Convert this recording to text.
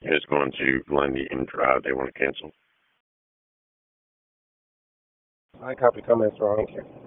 is going to Glendy and they want to cancel. I copy comments wrong here.